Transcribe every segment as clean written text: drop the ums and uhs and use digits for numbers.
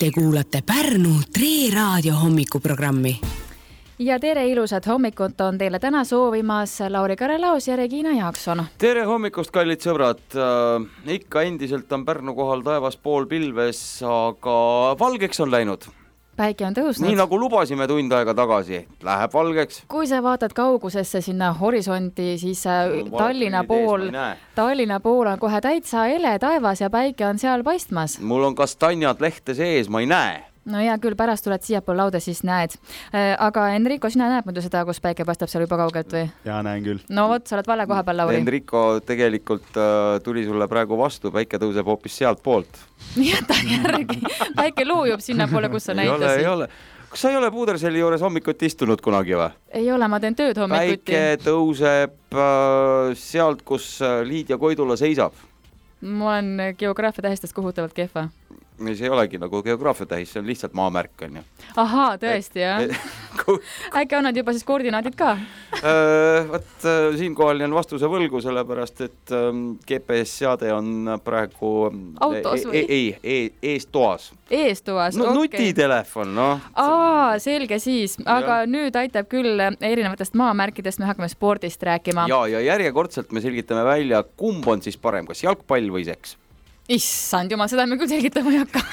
Te kuulate Pärnu Tre Raadio hommikuprogrammi. Ja tere ilusat hommikut on teile täna soovimas Lauri Karelaus ja Regina Jaakson. Tere hommikust, kallid sõbrad. Ikka endiselt on Pärnu kohal taevas pool pilves, aga valgeks on läinud. Päike on tõusnud. Nii nagu lubasime tund aega tagasi, läheb valgeks. Kui sa vaatad kaugusesse sinna horisonti, siis Tallinna pool on kohe täitsa ele taevas ja päike on seal paistmas. Mul on kastanjad lehte sees, ma ei näe. No ja küll pärast tuled siia pool lauda, siis näed. Aga Enrico, sina näeb muidu seda, kus päike paistab seal juba kaugelt või? Jaa, näen küll. No vot, sa oled vale koha peal, Lauri. Enrico tegelikult tuli sulle praegu vastu, päike tõuseb hoopis sealt poolt. Jäta järgi. Päike luujub sinna poole, kus sa näitasid. Ei ole. Kas sa ei ole Puuderselli juures hommikuti istunud kunagi või? Ei ole, ma teen tööd hommikuti. Päike tõuseb sealt, kus Liid ja Koidula seisab. Ma olen geograafia tähistest kohutavalt kehva. See ei olegi nagu geograafia tähis, see on lihtsalt maamärk, on ju. Ahaa, tõesti, jah. Äkki annad juba siis koordinaadid ka? Võt, siinkohal on vastuse võlgu, sellepärast, et GPS-seade on praegu autos või? Eestoas. Eestoas, no, okay. Nutitelefon, noh. Selge siis, aga nüüd aitab küll erinevatest maamärkidest, me hakkame spordist rääkima. Ja järjekordselt me selgitame välja, kumb on siis parem, kas jalgpall või seks? Issand jumal, seda me küll selgitama ei hakka.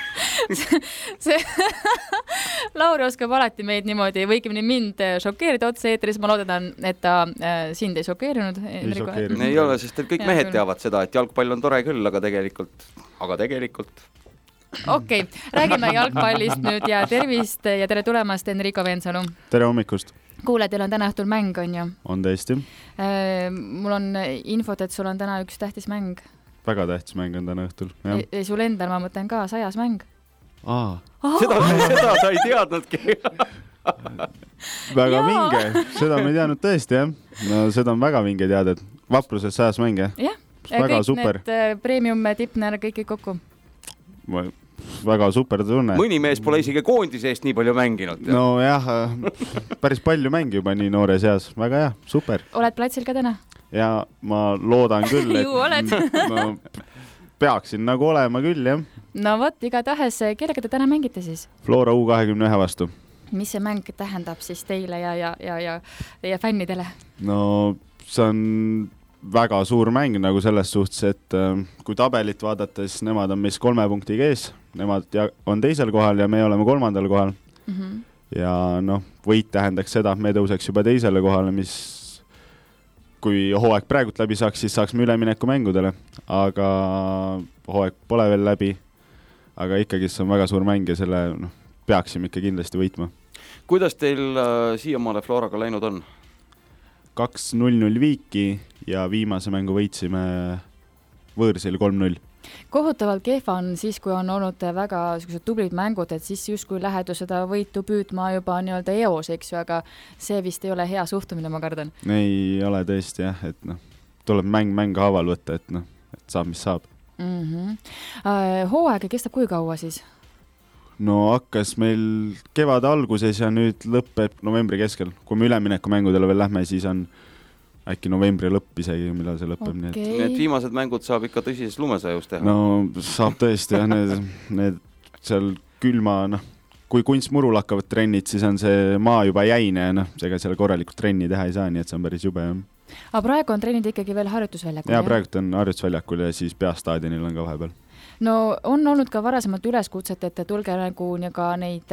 Lauri oskab alati meid niimoodi, võikimini mind šokeerida otse eetris. Ma loodan, et ta sind ei šokeerinud. Ei ole, sest kõik mehed teavad seda, et jalgpall on tore küll, aga tegelikult. Okei, räägime jalgpallist nüüd ja tervist ja tere tulemast, Enrico Veensalu. Tere hommikust. Kuule, teil on täna õhtul mäng, on ju? On tõesti. Mul on infot, et sul on täna üks tähtis mäng. Väga tähtis mäng on täna õhtul. Ei sul endal, ma mõtlen ka, 100 mäng. Seda sa ei teadnudki. Väga vinge, seda me ei teadnud tõesti, jah. No seda on väga vinge teada, et Vapruses 100 mäng, jah? Jah, väga kõik super. Need premium tipner kõik kokku. Väga super tunne. Mõni mees pole isegi koondise eest nii palju mänginud. No jah, päris palju mängi juba nii noore seas. Väga jah, super. Oled platsil ka täna? Ja ma loodan küll, et Ju oled. ma peaksin nagu olema küll, jah. No vot, igatahes, kellega te täna mängite siis? Flora U21 vastu. Mis see mäng tähendab siis teile ja teie fännidele? No see on väga suur mäng nagu selles suhtes, et kui tabelit vaadata, siis nemad on meist 3 punktiga ees. Nemad on teisel kohal ja me oleme 3. kohal. Ja noh, võit tähendaks seda, et me tõuseks juba teisele kohale, mis kui hooaeg praegult läbi saaks, siis saaks me ülemineku mängudele, aga hooaeg pole veel läbi, aga ikkagi see on väga suur mäng ja selle peaksime ikka kindlasti võitma. Kuidas teil siiamaale Floraga läinud on? 2-0 viiki ja viimase mängu võitsime võõrsil 3-0. Kohutavalt kehva on siis, kui on olnud väga tublid mängud, et siis justkui lähed seda võitu püüdma juba nii-öelda eos, eks ju, aga see vist ei ole hea suhtumine, ma kardan. Ei ole tõesti jah, et tuleb mäng haaval võtta, et saab, mis saab. Hooaeg kestab kui kaua siis? No hakkas meil kevade alguses ja nüüd lõpeb novembri keskel. Kui me ülemineku mängudele veel lähme, siis on äkki novembri lõpp isegi, millal see lõpeb. Okay. Need viimased mängud saab ikka tõsises lumesajus teha. No saab tõesti jah, need seal külma, kui kunstmurul hakkavad trennid, siis on see maa juba jäine ja ega seal korralikult trenni teha ei saa, nii et see on päris jube. Aga praegu on trennid ikkagi veel harjutusväljakul? Ja praegu on harjutusväljakul ja siis peastaadionil on ka vahepeal. No on olnud ka varasemalt üleskutset, et tulge nagu ka neid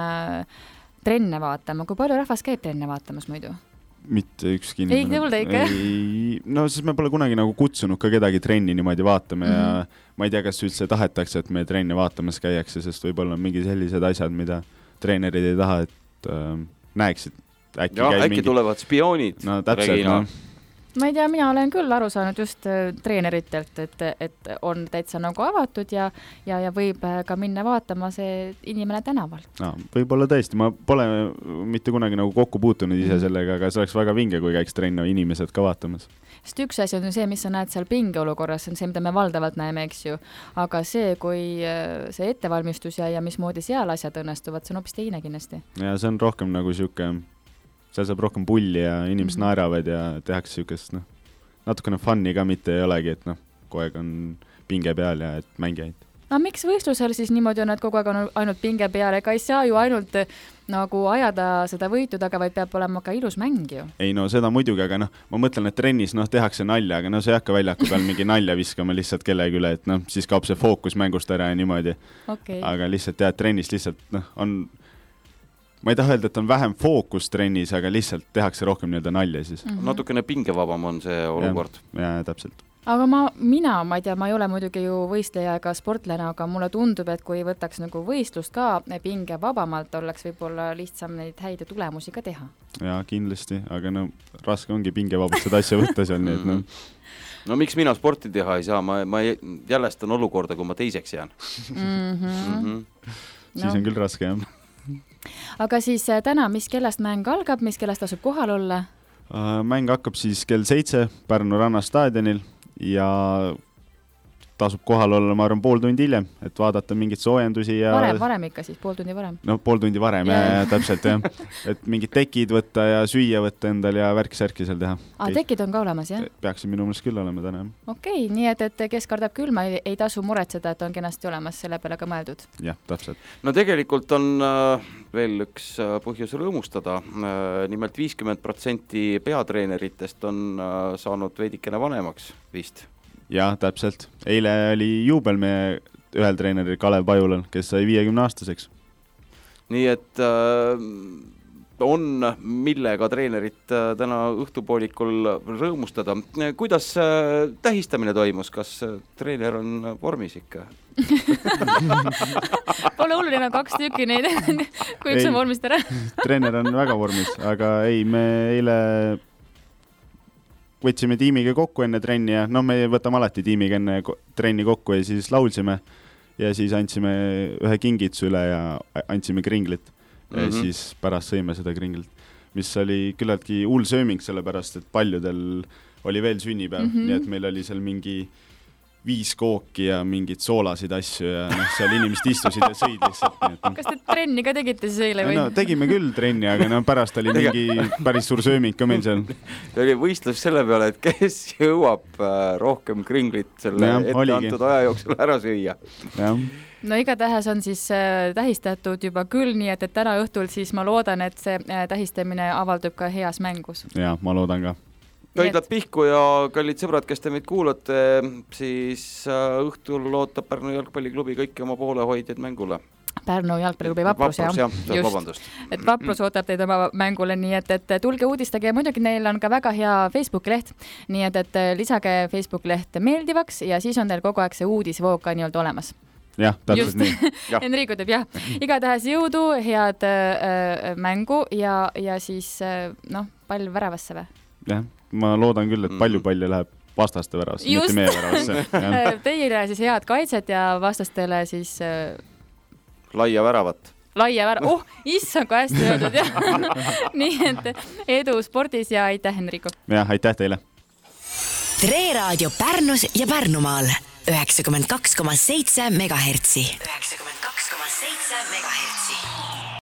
trenne vaatama. Kui palju rahvas käib trenne vaatamas muidu? Mitte ükski inimene. Ei kuulda ikka? No siis me pole kunagi nagu kutsunud ka kedagi trenni niimoodi vaatama ja ma ei tea, kas üldse tahetakse, et me trenni vaatamas käiakse, sest võib-olla on mingi sellised asjad, mida treenerid ei taha, et näeksid. Äkki tulevad spioonid. No täpselt, Ma ei tea, mina olen küll aru saanud just treeneritelt, et on täitsa nagu avatud ja võib ka minna vaatama see inimene tänavalt. No, võib-olla tõesti, ma pole mitte kunagi nagu kokku puutunud ise sellega, aga see oleks väga vinge, kui käiks trenni inimesed ka vaatamas. Sest üks asi on see, mis sa näed seal pingeolukorras, see on see, mida me valdavalt näeme, eks ju. Aga see, kui see ettevalmistus ja mismoodi seal asjad õnnestuvad, see on hoopis teine kindlasti. Ja see on rohkem nagu siuke seal saab rohkem pulli ja inimesed naeravad ja tehakse siukest, natukene fun'i ka mitte ei olegi, et kogu aeg on pinge peal ja et mängi ainult. Aga miks võistlusel siis niimoodi on, et kogu aeg on ainult pinge peal, ega ei saa ju ainult nagu ajada seda võitu taga, vaid peab olema ka ilus mäng ju? Ei no seda muidugi, aga ma mõtlen, et trennis tehakse nalja, aga see ei hakka väljaku peal mingi nalja viskama lihtsalt kellegi üle, et siis kaob see fookus mängust ära ja niimoodi. Okay. Aga lihtsalt trennis lihtsalt on, ma ei taha öelda, et on vähem fookus trennis, aga lihtsalt tehakse rohkem nalja siis. Natukene pingevabam on see olukord. Ja täpselt. Aga ma ei tea, ma ei ole muidugi ju võistleja ega sportlane, aga mulle tundub, et kui võtaks nagu võistlust ka pinge vabamalt, oleks võib-olla lihtsam neid häid tulemusi ka teha. Ja kindlasti, aga raske ongi pingevabalt seda asja võtta seal, nii et No miks mina sporti teha ei saa? Ma jälestan olukorda, kui ma teiseks jään. Siis on küll raske, jah. Aga siis täna, mis kellast mäng algab, mis kellast tasub kohal olla? Mäng hakkab siis kell 7 Pärnu rannastaadionil ja tasub kohal olla, ma arvan, pool tundi hiljem, et vaadata mingit soojendusi ja... Varem ikka siis, pool tundi varem? No pool tundi varem, ja täpselt, jah. Et mingid tekid võtta ja süüa võtta endal ja värk-särki seal teha. Tekid on ka olemas, jah? Peaksin minu mõelest küll olema täna, jah. Okei, nii et kes kardab külma, ei tasu muretseda, et on kenasti olemas, selle peale ka mõeldud. Jah, täpselt. No tegelikult on veel üks põhjus rõõmustada. Nimelt 50% peatreeneritest on saanud veidikene vanemaks vist. Jah, täpselt. Eile oli juubel meie ühel treeneril Kalev Pajulal, kes sai 50-aastaseks. Nii et on millega treenerit täna õhtupoolikul rõõmustada. Kuidas tähistamine toimus? Kas treener on vormis ikka? Pole oluline 2 tükki neid, kui üks on vormist ära. Treener on väga vormis, aga me eile võtsime tiimiga kokku enne trenni ja me võtame alati tiimiga enne trenni kokku ja siis laulsime ja siis andsime ühe kingitsu üle ja andsime kringlit ja siis pärast sõime seda kringlit, mis oli küllaltki hull sööming, sellepärast, et paljudel oli veel sünnipäev, nii et meil oli seal mingi 5 kooki ja mingid soolasid asju ja seal inimesed istusid ja sõid lihtsalt. Kas te trenni ka tegite siis eile või? No, tegime küll trenni, aga pärast oli mingi päris suur sööming ka meil seal. Oli võistlus selle peale, et kes jõuab rohkem kringlit selle etteantud aja jooksul ära süüa. No igatahes on siis tähistatud juba küll, nii et täna õhtul siis ma loodan, et see tähistamine avaldub ka heas mängus. Ja, ma loodan ka. Kõiglad pihku ja kallid sõbrad, kes te meid kuulate, siis õhtul lootab Pärnu jalgpalliklubi kõiki oma poolehoidjad mängule. Pärnu jalgpalliklubi Vaprus, Vabandust. Et Vaprus ootab teid oma mängule, nii et tulge uudistage ja muidugi neil on ka väga hea Facebooki leht, nii et lisage Facebooki leht meeldivaks ja siis on teil kogu aeg see uudisvoog ka nii-öelda olemas. Jah, täpselt nii. Enrico teeb, jah. Igatahes jõudu, head mängu ja siis pall väravasse või? Jah, ma loodan küll, et palju läheb vastaste väravasse, mitte meie väravasse. Teile siis head kaitset ja vastastele siis... Laia väravat. Issand, kui hästi öeldud, jah. Nii et edu spordis ja aitäh, Enrico. Jah, aitäh teile. Tre Raadio Pärnus ja Pärnumaal 92,7 MHz. 92,7 MHz.